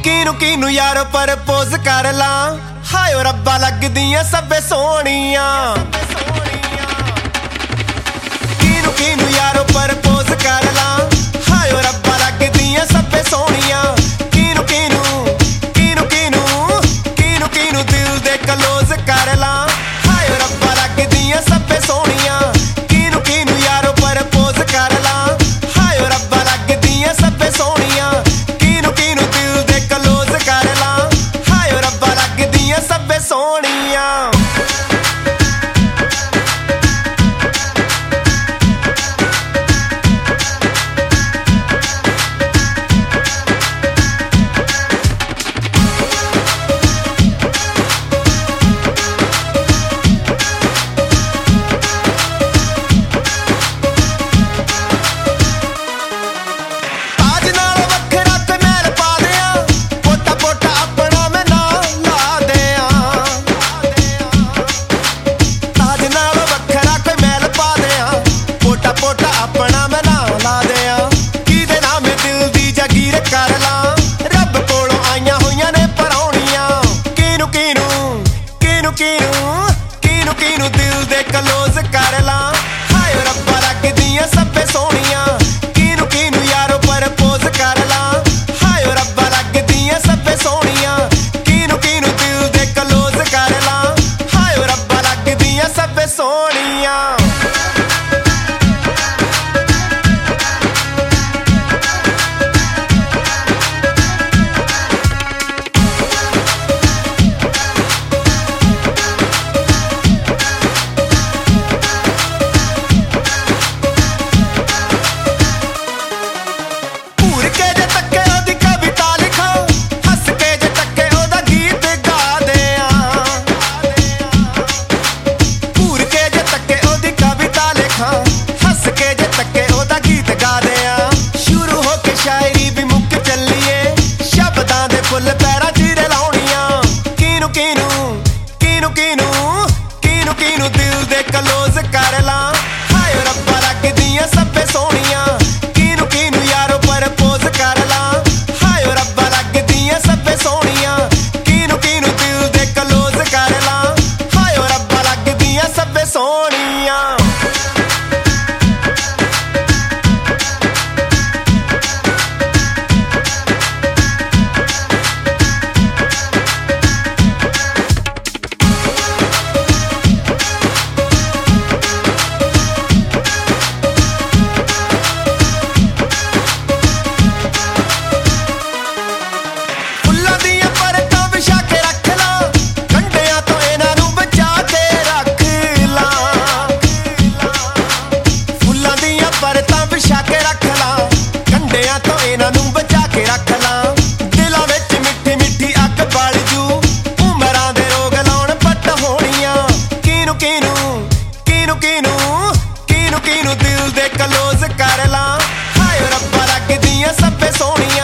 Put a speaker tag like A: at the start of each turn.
A: ਕਿਨੂੰ ਯਾਰੋ ਪ੍ਰਪੋਜ਼ ਕਰ ਲਾਂ। ਹਾਏ ਰੱਬਾ ਲੱਗਦੀਆਂ ਸਭੇ ਸੋਹਣੀਆਂ। ਕਿਨੂੰ ਯਾਰੋ ਪ੍ਰਪੋਜ਼ ਕਰ ਲਾਂ। ਹਾਏ ਰੱਬਾ ਲੱਗਦੀਆਂ ਸਭੇ ਸੋਹਣੀਆਂ। ਕਿਨੂੰ ਦਿਲ ਦੇ ਕਲੋਜ਼ ਕਰ ਲਾਂ। ਹਾਏ ਰੱਬਾ ਲੱਗਦੀਆਂ ਸਭੇ ਸੋਹਣੀਆਂ। ਕਿਨੂੰ ਯਾਰੋ ਪ੍ਰਪੋਜ਼ ਕਰ ਲਾਂ। ਹਾਏ ਰੱਬਾ ਲੱਗਦੀਆਂ ਸਭੇ ਸੋਹਣੀਆਂ। ਕਿਨੂੰ ਦਿਲ ਦੇ ਕਲੋਜ਼ ਕਰ ਲਾਂ। ਹਾਏ ਰੱਬਾ ਲੱਗਦੀਆਂ ਸਭੇ ਸੋਹਣੀਆਂ। ਕਿਨੂੰ ਦਿਲ ਦੇ ਕਲੋਜ਼ ਕਰ ਲਾਂ। ਹਾਏ ਰੱਬਾ ਲੱਗਦੀਆਂ ਸਭੇ ਸੋਹਣੀਆਂ। ਕਿਨੂੰ ਯਾਰੋ ਪ੍ਰਪੋਜ਼ ਕਰ ਲਾਂ। ਹਾਏ ਰੱਬਾ ਲੱਗਦੀਆਂ ਸਭੇ ਸੋਹਣੀਆਂ। ਕਿਨੂੰ ਦਿਲ ਦੇ ਕਲੋਜ਼ ਕਰ ਲਾਂ। ਹਾਏ ਰੱਬਾ ਲੱਗਦੀਆਂ ਸਭੇ ਸੋਹਣੀਆਂ। ਕਿਨੂੰ ਦਿਲ ਦੇ ਕਲੋਜ਼ ਕਰ ਲਾਂ। ਹਾਏ ਰੱਬਾ ਲੱਗਦੀਆਂ ਸਭੇ ਸੋਹਣੀਆਂ। ਕਿਨੂੰ ਯਾਰੋ ਪ੍ਰਪੋਜ਼ ਕਰ ਲਾਂ। ਹਾਏ ਰੱਬਾ ਲੱਗਦੀਆਂ ਸਭੇ ਸੋਹਣੀਆਂ। ਕਿਨੂੰ ਦਿਲ ਦੇ ਕਲੋਜ਼ ਕਰ ਲਾਂ। ਹਾਏ ਰੱਬਾ ਲੱਗਦੀਆਂ ਸਭੇ ਸੋਹਣੀਆਂ। ਕਿਨੂੰ ਦਿਲ ਦੇ ਕਲੋਜ਼ ਕਰ ਲਾਂ। ਹਾਏ ਰੱਬਾ ਲੱਗਦੀਆਂ ਸਭੇ ਸੋਹਣੀਆਂ।